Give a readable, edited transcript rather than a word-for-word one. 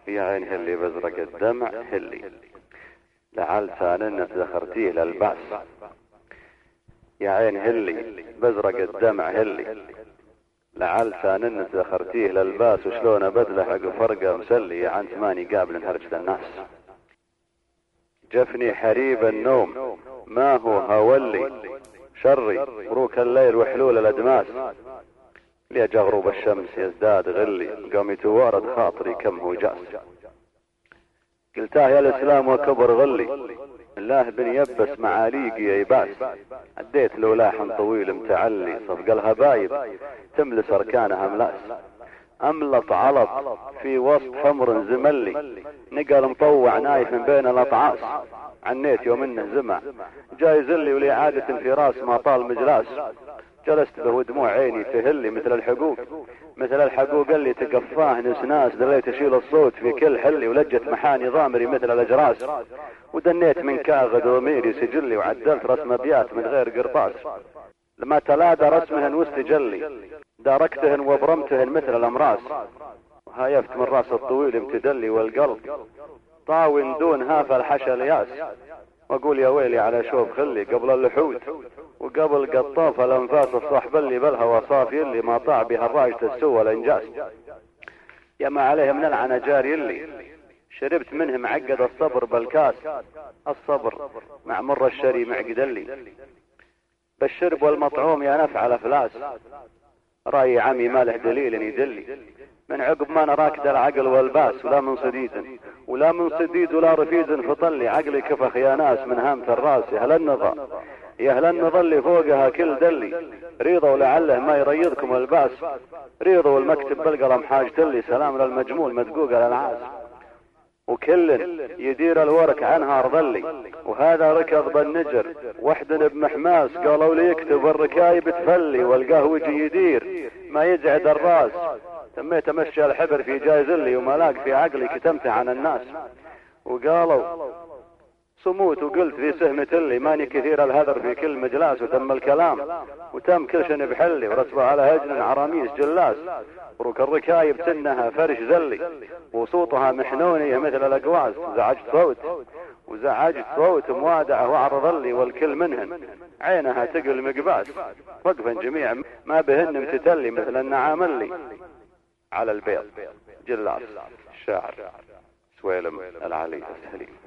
يا عين هلي بزرق الدمع هلي، لعل سانن ذخرتيه للبأس. يا عين هلي بزرق الدمع هلي، لعل سانن ذخرتيه للباس. وشلون بدله حق فرقه مسلي عن ثماني قابل هرجة الناس. جفني حريب النوم ما هو هولي، شري بروك الليل وحلول الادماس. ليجا غروب الشمس يزداد غلي، قومي توارد خاطري كم هو جاس. قلتاه يا الاسلام وكبر غلي، الله بن يبس معاليقي يباس. عديت له لاحن طويل متعلي، صفق الهبايب تملس اركانها ملاس. املط علط في وسط حمر زملي، نقل مطوع نايف من بين الاطعاس. عنيت يوم انه زمع جاي زلي ولي عادة في راس ما طال مجلاس. جلست به ودموع عيني تهلي مثل الحقوق، مثل الحقوق اللي تقفاه نسناس. دليت اشيل الصوت في كل حلي، ولجت محاني ضامري مثل الاجراس. ودنيت من كاغد ضميري سجلي، وعدلت رسم ابيات من غير قرطاس. لما تلادى رسمهن واستجلي، داركتهن وبرمتهن مثل الامراس. وهايفت من راس الطويل امتدلي، والقلب طاون دون هاف الحشا الياس. واقول يا ويلي على شوب خلي قبل اللحود، وقبل قطاف الانفاس الصحب اللي بالهوى صافي، اللي ما طاع بها الراج تسوى الانجاس. يا ما عليه من العنى جاري اللي شربت منه معقد الصبر بالكاس. الصبر مع مر الشري معقد اللي بالشرب والمطعوم يا نفع الافلاس. راي عمي ما له دليل يدلي، من عقب ما نراكد العقل والباس. ولا من صديد ولا من صديد ولا رفيد فطلي، عقلي كفخ يا ناس من هامة الراس. يا هل النظى يا هل النظى اللي فوقها كل دلي، ريضة ولعله ما يريضكم الباس. ريضة والمكتب بالقلم حاجت لي، سلام للمجمول مدقوق للعاس. وكل يدير الورك عنها ارضلي، وهذا ركض بالنجر وحدن بمحماس. قالوا لي يكتب الركايب تفلي، والقهوج يدير ما يجعد الراس. تميت امشي الحبر في جايزلي، وملاك في عقلي كتمته عن الناس. وقالوا صموت وقلت في سهمة اللي ماني كثير الهذر في كل مجلاس. وتم الكلام وتم كل شيء بحلي، ورتبه على هجن عراميس جلاس. وروك الركايب تنها فرش ذلي، وصوتها محنونية مثل الاقواس. وزعجت صوت موادعه وعرض لي، والكل منهن عينها تقل مقباس. وقفا جميع ما بهن متتلي، مثل النعام اللي على البيض جلاس. الشاعر سويلم العلي السليم.